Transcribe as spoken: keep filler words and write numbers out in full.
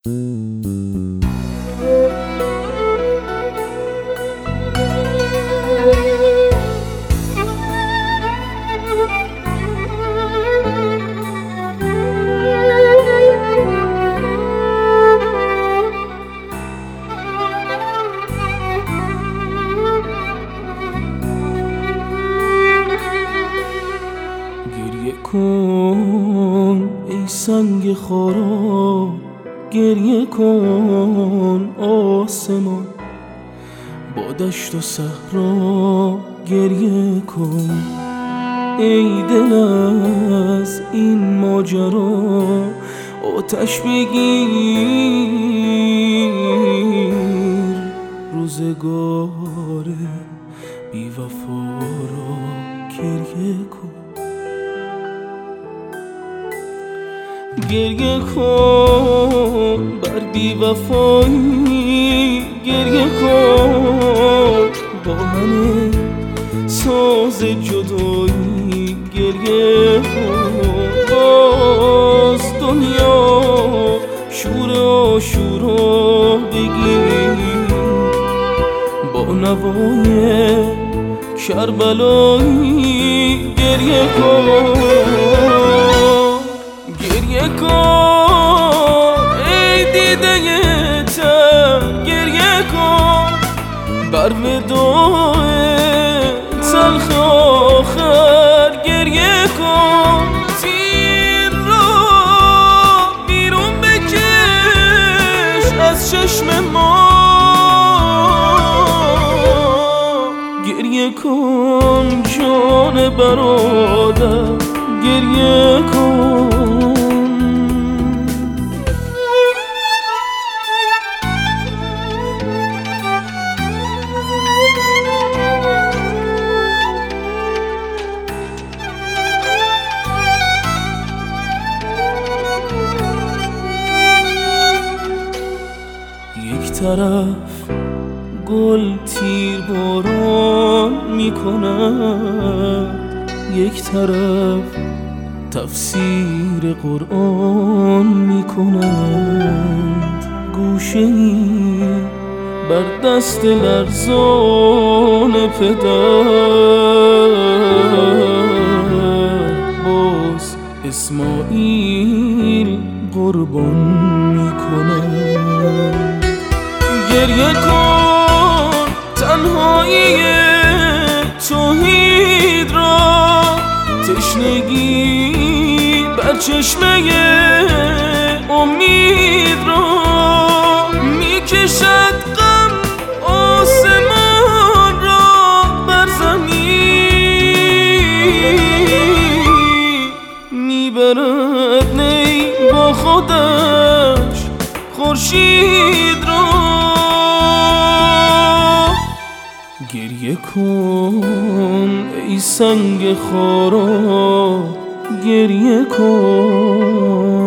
گریه کن ای سنگ خارا، گریه کن آسمان، با دشت و صحرا گریه کن. ای دل از این ماجرا آتش بگیر، روزگار بی وفا را گریه کن. گریه کن بر بی وفایی، گریه کن با من ساز جدایی، گریه کن. باز دنیا شور آشورا بگیر، با نوای کربلایی گریه کن. گریه کن ای دیده تر، گریه کن بر وداع تلخ آخر، گریه کن. تیر را بیرون بکش از چشم ما، گریه کن جان برادر، گریه کن. یک طرف گل تیر باران می کند، یک طرف تفسیر قرآن می کنند. گوشه‌ای بر دست لرزان پدر، باز اسماعیل قربان می کند. گریه کن تنهایی توحید را، تشنگی بر چشمه امید را. میکشد غم آسمان را بر زمین، میبرد نی با خودش خورشید را. گریه کن ای سنگ خارا، گریه کن.